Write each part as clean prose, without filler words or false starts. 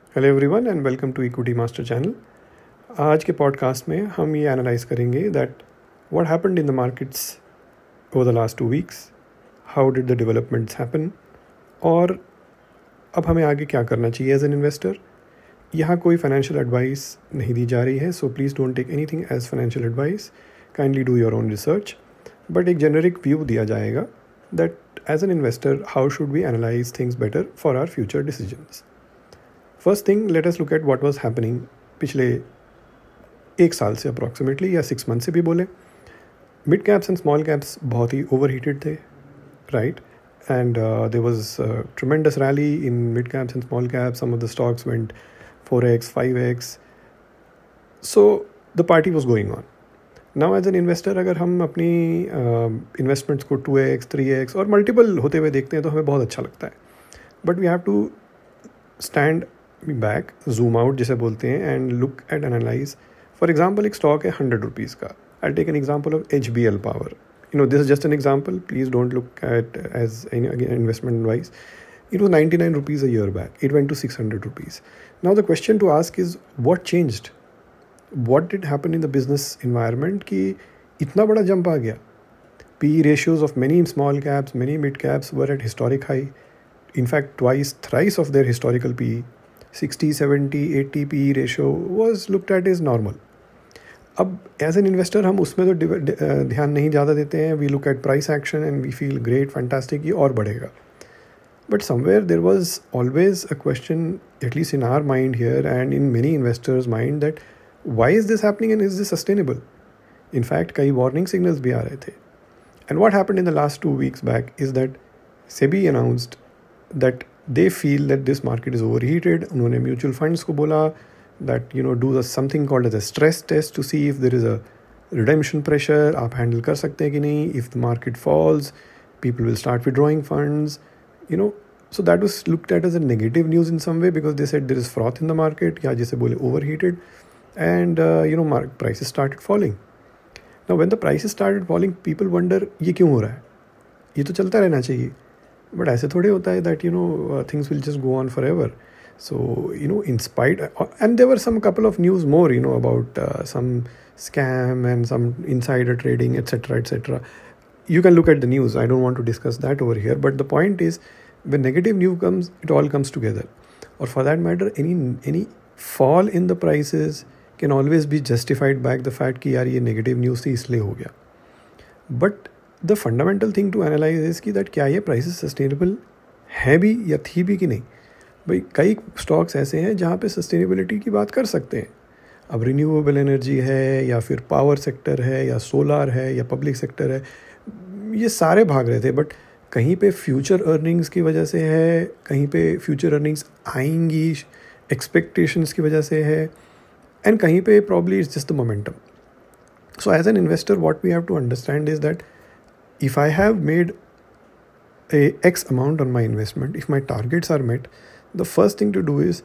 Hello everyone and welcome to equity master channel. आज के podcast में हम ये एनालाइज करेंगे that what happened in the markets over the last 2 weeks, how did the developments happen और अब हमें आगे क्या करना चाहिए एज एन इन्वेस्टर। यहाँ कोई फाइनेंशियल एडवाइस नहीं दी जा रही है, so please don't take anything as financial advice, kindly do your own research. But एक जेनरिक व्यू दिया जाएगा that as an investor how should we analyse things better for our future decisions. First thing, let us look at what was happening पिछले 1 साल से approximately, या 6 month से भी बोले। Mid caps and small caps बहुत ही ओवर हीटेड थे, right? And there was tremendous rally in mid caps and small caps. Some of the stocks went 4x 5x, so the party was going on. Now as an investor अगर हम अपनी investments को 2x 3x और multiple होते हुए देखते हैं तो हमें बहुत अच्छा लगता है. But we have to stand back, zoom out जिसे बोलते हैं, and look at analyse. For example एक स्टॉक है 100 रुपीज़ का. I take an example of HBL power. This is just an example, please don't look at as investment advice. It was 99 rupees a year back. It went to 600 rupees. Now the question to ask is, what changed? What did happen in the business environment कि इतना बड़ा jump आ गया? PE ratios of many small caps, many mid caps were at historic high. In fact, twice, thrice of their historical PE. 60, 70, 80 PE ratio was looked at as normal. अब as an investor हम उसमें तो ध्यान नहीं ज़्यादा देते हैं. We look at price action and we feel great, fantastic, ये और बढ़ेगा. But somewhere there was always a question, at least in our mind here and in many investors' mind, that why is this happening and is this sustainable? In fact, कई warning signals भी आ रहे थे. And what happened in the last 2 weeks back is that SEBI announced that they feel that this market is overheated. उन्होंने mutual funds को बोला that do something called as a stress test to see if there is a redemption pressure. आप handle कर सकते हैं कि नहीं. If the market falls, people will start withdrawing funds. So that was looked at as a negative news in some way because they said there is froth in the market, या जिसे बोले overheated, and prices started falling. Now when the prices started falling, people wonder ये क्यों हो रहा है, ये तो चलता रहना चाहिए. But ऐसे थोड़े होता है that things will just go on forever. So in spite, and there were some couple of news more about some scam and some insider trading, etc., etc. You can look at the news. I don't want to discuss that over here. But the point is, when negative news comes, it all comes together. Or for that matter, any fall in the prices can always be justified back the fact कि यार ये negative news थी इसलिए हो गया. But the fundamental thing to analyze is कि that क्या ये prices sustainable है भी या थी भी कि नहीं. भाई कई stocks ऐसे हैं जहाँ पे sustainability की बात कर सकते हैं. अब renewable energy है या फिर power sector है या solar है या public sector है, ये सारे भाग रहे थे. बट कहीं पे फ्यूचर अर्निंग्स की वजह से है, कहीं पे फ्यूचर अर्निंग्स आएंगी एक्सपेक्टेशंस की वजह से है, एंड कहीं पे probably it's just the momentum. So as an investor what we have to understand is that if I have made a X amount on my investment, if my targets are met, the first thing to do is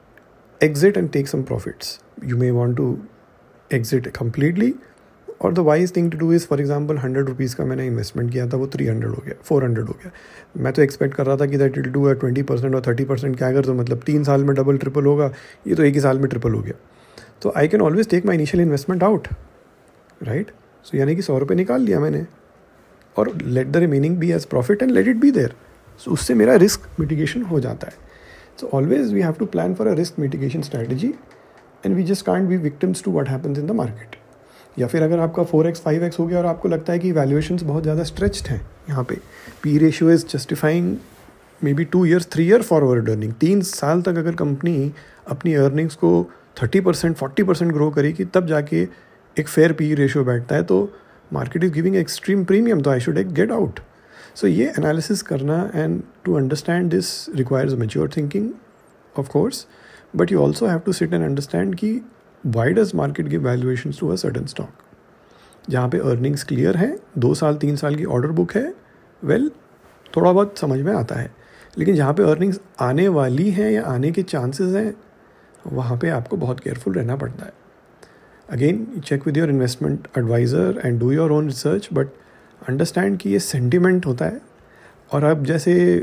exit and take some profits. You may want to exit completely. और the wise thing to do is, for example 100 rupees का मैंने investment किया था, वो 300 हो गया, 400 हो गया. मैं तो एक्सपेक्ट कर रहा था कि दैट विल डू 20% और 30% क्या अगर, तो मतलब 3 साल में डबल ट्रिपल होगा. ये तो 1 ही साल में ट्रिपल हो गया. तो I can always take my initial investment out, right? So यानी कि 100 रुपये निकाल लिया मैंने और let the remaining be as profit and let it be there. So उससे मेरा रिस्क मिटिगेशन हो जाता है. So always we have to plan for a risk mitigation strategy and we just can't be victims to what happens in the market. या फिर अगर आपका 4x 5x हो गया और आपको लगता है कि वैल्यूएशंस बहुत ज़्यादा स्ट्रेच्ड हैं, यहाँ पे P ratio is justifying maybe 2 years 3 year forward earning. 3 साल तक अगर कंपनी अपनी अर्निंग्स को 30% 40% ग्रो करेगी तब जाके एक फेयर पी रेशियो बैठता है. तो market is giving extreme premium, तो I should get out. So ये एनालिसिस करना and to understand this requires mature thinking of course, but you also have to sit and understand कि why does market give valuations to a certain stock? जहाँ पे earnings clear है, 2 साल 3 साल की order book है, well थोड़ा बहुत समझ में आता है. लेकिन जहाँ पे earnings आने वाली हैं या आने के chances हैं, वहाँ पे आपको बहुत careful रहना पड़ता है. Again, check with your investment advisor and do your own research, but understand कि ये sentiment होता है. और अब जैसे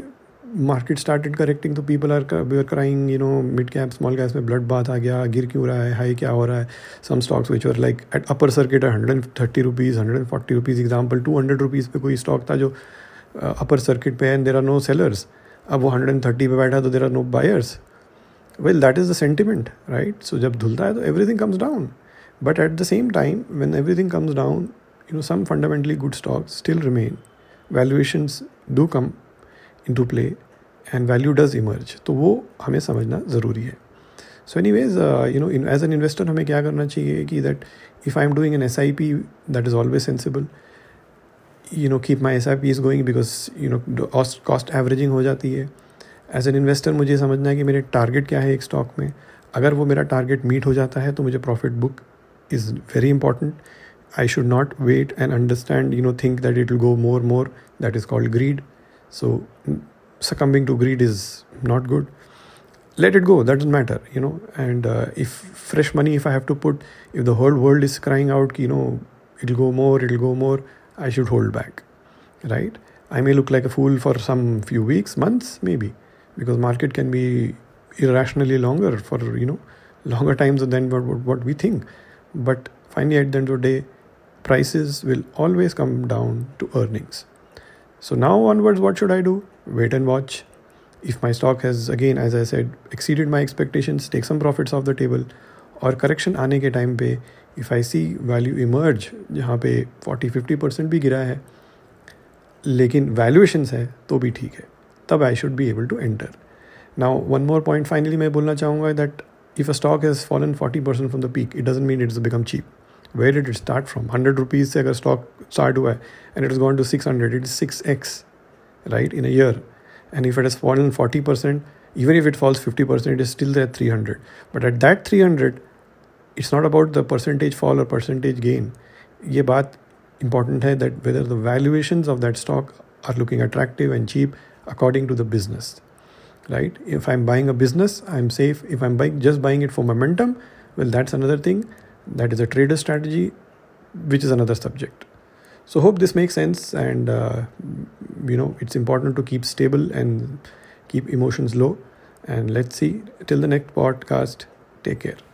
मार्केट स्टार्टेड करेक्टिंग तो people we are crying, mid cap small caps में ब्लड बाथ आ गया, गिर क्यों रहा है, हाई क्या हो रहा है. Some stocks which were like at upper circuit 130 rupees 140 rupees, example 200 rupees पे कोई स्टॉक था जो अपर सर्किट पे है, and there are no sellers. अब वो 130 पे बैठा तो there are no buyers. Well, that is the sentiment, right. So जब धुलता है तो everything comes down. But at the same time when everything comes down, some fundamentally good stocks still remain. Valuations do come into play and value does emerge. तो वो हमें समझना ज़रूरी है. So anyways, as an investor हमें क्या करना चाहिए कि that if I am doing an SIP, that is always sensible. Keep my SIPs going because cost averaging हो जाती है. As an investor मुझे समझना है कि मेरे टारगेट क्या है एक स्टॉक में. अगर वो मेरा टारगेट मीट हो जाता है तो मुझे profit book is very important. I should not wait and understand, think that it will go more. That is called greed. So succumbing to greed is not good. Let it go. That doesn't matter, And if fresh money, if I have to put, if the whole world is crying out, it'll go more, I should hold back, right? I may look like a fool for some few weeks, months, maybe, because market can be irrationally longer for, longer times than what we think. But finally, at the end of the day, prices will always come down to earnings. So now onwards, what should I do? Wait and watch. If my stock has, again, as I said, exceeded my expectations, take some profits off the table. और correction आने के time पे, if I see value emerge, जहाँ पे 40-50% भी गिरा है, लेकिन valuations है, तो भी ठीक है. तब I should be able to enter. Now, one more point finally मैं बोलना चाहूँगा that if a stock has fallen 40% from the peak, it doesn't mean it's become cheap. Where did it start from? 100 rupees से अगर stock start हुआ है and it has gone to 600, it is 6x, right, in a year. And if it has fallen 40%, even if it falls 50%, it is still there at 300. But at that 300, it's not about the percentage fall or percentage gain. ये बात important है that whether the valuations of that stock are looking attractive and cheap according to the business, right? If I'm buying a business, I'm safe. If I'm just buying it for momentum, well, that's another thing. That is a trader strategy, which is another subject. So hope this makes sense, and it's important to keep stable and keep emotions low. And let's see till the next podcast. Take care.